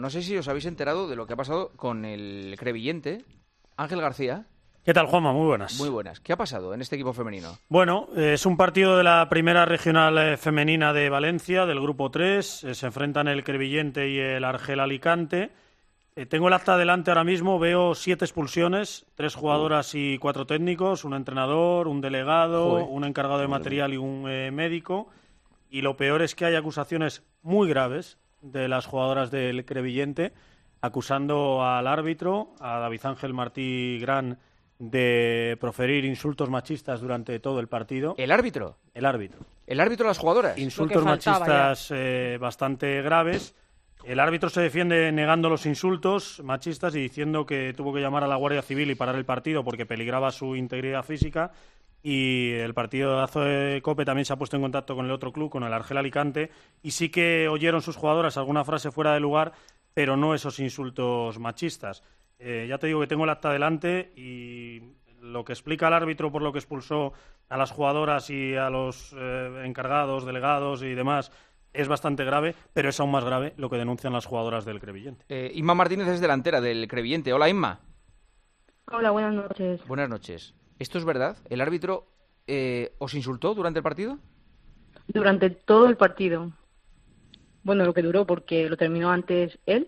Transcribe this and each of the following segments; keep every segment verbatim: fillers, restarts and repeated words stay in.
No sé si os habéis enterado de lo que ha pasado con el crevillente Ángel García. ¿Qué tal, Juanma? Muy buenas. Muy buenas. ¿Qué ha pasado en este equipo femenino? Bueno, eh, es un partido de la primera regional eh, femenina de Valencia, del grupo tres. Eh, se enfrentan el Crevillente y el Argel Alicante. Eh, tengo el acta delante ahora mismo, veo siete expulsiones, tres jugadoras y cuatro técnicos, un entrenador, un delegado, Joder. un encargado de material y un eh, médico. Y lo peor es que hay acusaciones muy graves de las jugadoras del Crevillente, acusando al árbitro, a David Ángel Martí Gran, de proferir insultos machistas durante todo el partido. ¿El árbitro? El árbitro. ¿El árbitro a las jugadoras? Insultos machistas eh, bastante graves. El árbitro se defiende negando los insultos machistas y diciendo que tuvo que llamar a la Guardia Civil y parar el partido porque peligraba su integridad física. Y el partidazo de COPE también se ha puesto en contacto con el otro club, con el Argel Alicante, y sí que oyeron sus jugadoras alguna frase fuera de lugar, pero no esos insultos machistas. Eh, ya te digo que tengo el acta delante y lo que explica el árbitro por lo que expulsó a las jugadoras y a los eh, encargados, delegados y demás es bastante grave, pero es aún más grave lo que denuncian las jugadoras del Crevillente. Eh, Inma Martínez es delantera del Crevillente. Hola, Inma. Hola, buenas noches. Buenas noches. ¿Esto es verdad? ¿El árbitro eh, os insultó durante el partido? Durante todo el partido. Bueno, lo que duró, porque lo terminó antes él.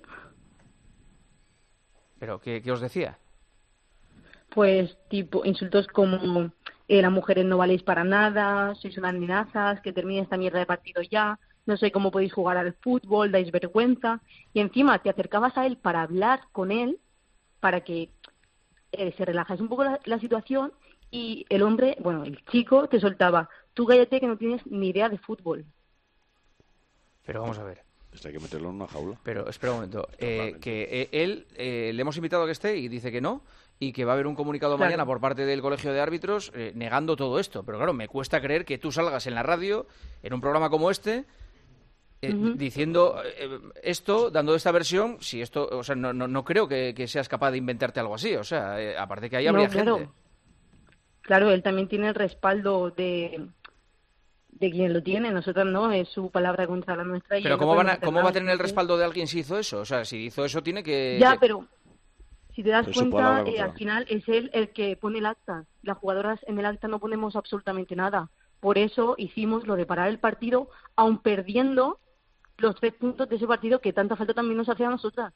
¿Pero qué, qué os decía? Pues, tipo, insultos como eh, las mujeres no valéis para nada, sois unas amenazas, que termine esta mierda de partido ya, no sé cómo podéis jugar al fútbol, dais vergüenza. Y encima te acercabas a él para hablar con él, para que eh, se relajase un poco la, la situación, y el hombre, bueno, el chico te soltaba, tú cállate que no tienes ni idea de fútbol. Pero vamos a ver. Esto hay que meterlo en una jaula. Pero espera un momento, eh, que eh, él, eh, le hemos invitado a que esté y dice que no, y que va a haber un comunicado Claro. mañana por parte del Colegio de Árbitros eh, negando todo esto. Pero claro, me cuesta creer que tú salgas en la radio, en un programa como este, eh, Ujú. diciendo eh, esto, dando esta versión, si esto, o sea, no, no, no creo que, que seas capaz de inventarte algo así. O sea, eh, aparte que ahí habría No, claro. gente. Claro, él también tiene el respaldo de, de quien lo tiene, nosotros no, es su palabra contra la nuestra. Y Pero no ¿cómo, van a- podemos hacer ¿cómo va a nada, tener el ¿sí? respaldo de alguien si hizo eso? O sea, si hizo eso tiene que... Ya, que- pero si te das Pero su cuenta, palabra eh, contra. al final es él el que pone el acta. Las jugadoras en el acta no ponemos absolutamente nada. Por eso hicimos lo de parar el partido, aun perdiendo los tres puntos de ese partido que tanta falta también nos hacía a nosotras.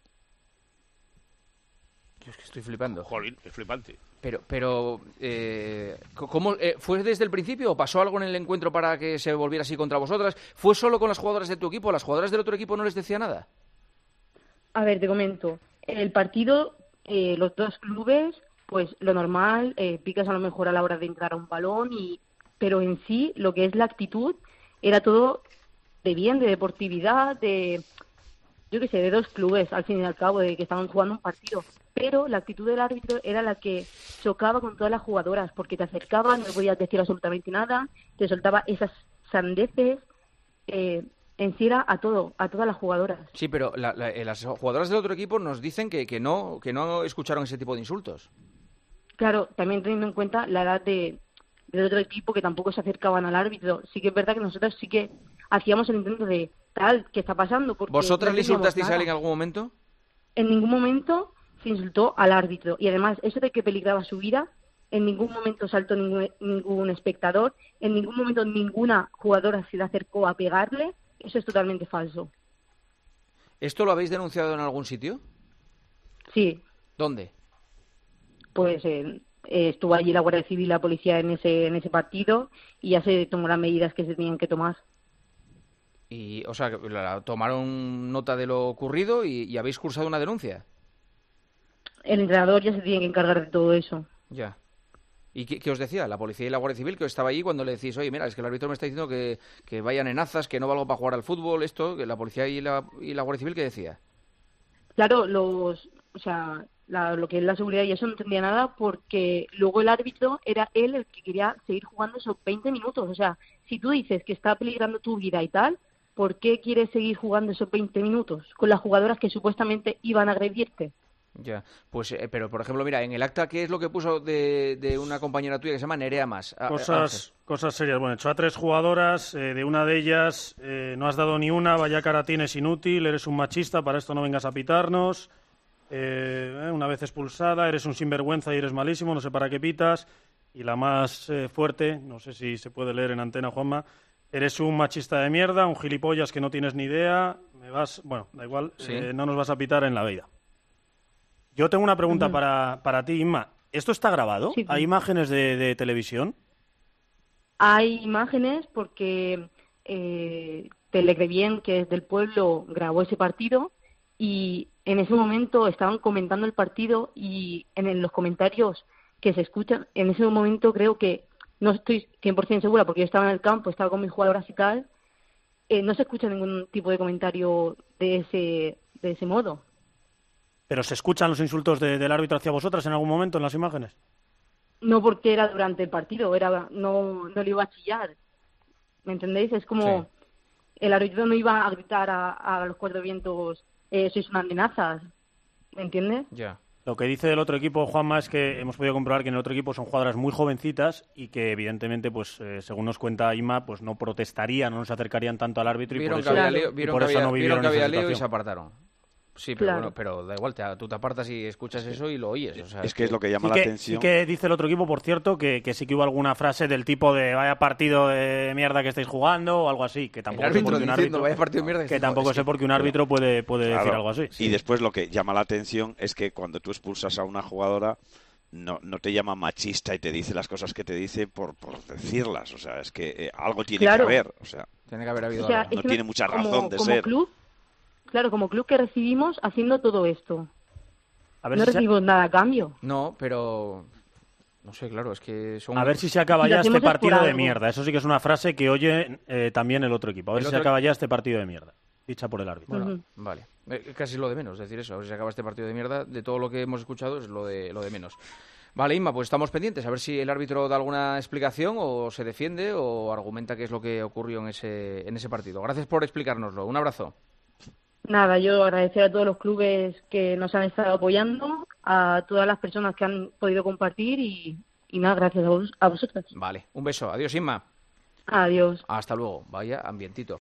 Yo es que estoy flipando. Jolín, es flipante. Pero, pero eh, ¿cómo, eh, ¿fue desde el principio o pasó algo en el encuentro para que se volviera así contra vosotras? ¿Fue solo con las jugadoras de tu equipo? ¿Las jugadoras del otro equipo no les decía nada? A ver, te comento. El partido, eh, los dos clubes, pues lo normal, eh, picas a lo mejor a la hora de entrar a un balón, y pero en sí, lo que es la actitud, era todo de bien, de deportividad, de, yo qué sé, de dos clubes, al fin y al cabo, de que estaban jugando un partido. Pero la actitud del árbitro era la que chocaba con todas las jugadoras, porque te acercaban, no podías decir absolutamente nada, te soltaba esas sandeces, eh, en sí era a todo, a todas las jugadoras. Sí, pero la- la- eh, las jugadoras del otro equipo nos dicen que, que, no, que no escucharon ese tipo de insultos. Claro, también teniendo en cuenta la edad de, del otro equipo, que tampoco se acercaban al árbitro. Sí que es verdad que nosotros sí que hacíamos el intento de tal, ¿qué está pasando? Porque ¿Vosotras no le teníamos insultasteis a nada. él en algún momento? En ningún momento se insultó al árbitro. Y además, eso de que peligraba su vida, en ningún momento saltó ningún, ningún espectador, en ningún momento ninguna jugadora se le acercó a pegarle. Eso es totalmente falso. ¿Esto lo habéis denunciado en algún sitio? Sí, ¿Dónde? pues eh, eh, estuvo allí la Guardia Civil y la policía en ese, en ese partido, y ya se tomó las medidas que se tenían que tomar. Y, o sea, que la- tomaron nota de lo ocurrido y, y habéis cursado una denuncia. El entrenador ya se tiene que encargar de todo eso. Ya. ¿Y qué, qué os decía? La policía y la Guardia Civil que estaba allí cuando le decís, oye, mira, es que el árbitro me está diciendo que, que vayan en azas, que no valgo para jugar al fútbol, esto, que la policía y la, y la Guardia Civil, ¿qué decía? Claro, los, o sea, la- lo que es la seguridad y eso no entendía nada, porque luego el árbitro era él el que quería seguir jugando esos veinte minutos. O sea, si tú dices que está peligrando tu vida y tal, ¿por qué quieres seguir jugando esos veinte minutos con las jugadoras que supuestamente iban a agredirte? Ya, pues, eh, pero por ejemplo, mira, en el acta, ¿qué es lo que puso de, de una compañera tuya que se llama Nerea Más? Ah, Cosas, cosas serias. Bueno, echó a tres jugadoras, eh, de una de ellas eh, no has dado ni una, vaya cara tienes, inútil, eres un machista, para esto no vengas a pitarnos. Eh, eh, una vez expulsada, eres un sinvergüenza y eres malísimo, no sé para qué pitas. Y la más eh, fuerte, no sé si se puede leer en antena, Juanma, eres un machista de mierda, un gilipollas que no tienes ni idea, me vas, bueno, da igual, ¿Sí? eh, no nos vas a pitar en la vida. Yo tengo una pregunta Ujú. para, para ti, Inma. ¿Esto está grabado? Sí. ¿Hay imágenes de, de televisión? Hay imágenes porque eh, Telecrevien, que es del pueblo, grabó ese partido y en ese momento estaban comentando el partido y en el- los comentarios que se escuchan, en ese momento creo que, no estoy cien por ciento segura porque yo estaba en el campo, estaba con mis jugadoras y tal, eh, no se escucha ningún tipo de comentario de ese, de ese modo. ¿Pero se escuchan los insultos de- del árbitro hacia vosotras en algún momento en las imágenes? No porque era durante el partido, era no, no le iba a chillar, ¿me entendéis? Es como Sí. el árbitro no iba a gritar a, a los cuatro vientos, eh, sois unas amenazas, ¿me entiendes? Ya. Lo que dice del otro equipo, Juanma, es que hemos podido comprobar que en el otro equipo son jugadoras muy jovencitas y que, evidentemente, pues eh, según nos cuenta Inma, pues no protestarían, no se acercarían tanto al árbitro y Vieron por que eso, había Claro. lío, y vieron por que eso había, no vieron vivieron que esa había lío y se situación. apartaron. Sí, pero Claro. bueno, pero da igual, te, tú te apartas y escuchas eso y lo oyes. O sea, Es que es lo que llama Sí la que, atención. sí que dice el otro equipo, por cierto, que, que sí que hubo alguna frase del tipo de vaya partido de mierda que estáis jugando o algo así, que el tampoco sé árbitro por qué un diciendo, árbitro, vaya partido de mierda. que dices, tampoco "Joder, sé es que- por qué un árbitro puede, puede decir Claro. algo así. Y después lo que llama la atención es que cuando tú expulsas a una jugadora no, no te llama machista y te dice las cosas que te dice por, por decirlas. O sea, es que eh, algo tiene Claro. que haber. O sea, Tiene que haber habido O sea, algo. no es que tiene mucha como- razón de como ser. club, claro, como club que recibimos haciendo todo esto, A ver no si se- recibimos nada a cambio. No, pero... No sé, claro, es que son... A ver si se acaba Si lo ya este hacemos es por partido de algo. mierda. Eso sí que es una frase que oye eh, también el otro equipo. A ver El si se otro- acaba ya este partido de mierda. Dicha por el árbitro. Bueno, Ujú. vale. Eh, casi es lo de menos, decir eso. A ver si se acaba este partido de mierda. De todo lo que hemos escuchado es lo de, lo de menos. Vale, Inma, pues estamos pendientes. A ver si el árbitro da alguna explicación o se defiende o argumenta qué es lo que ocurrió en ese, en ese partido. Gracias por explicárnoslo. Un abrazo. Nada, yo agradecer a todos los clubes que nos han estado apoyando, a todas las personas que han podido compartir y, y nada, gracias a, vos, a vosotras. Vale, un beso. Adiós, Inma. Adiós. Hasta luego. Vaya ambientito.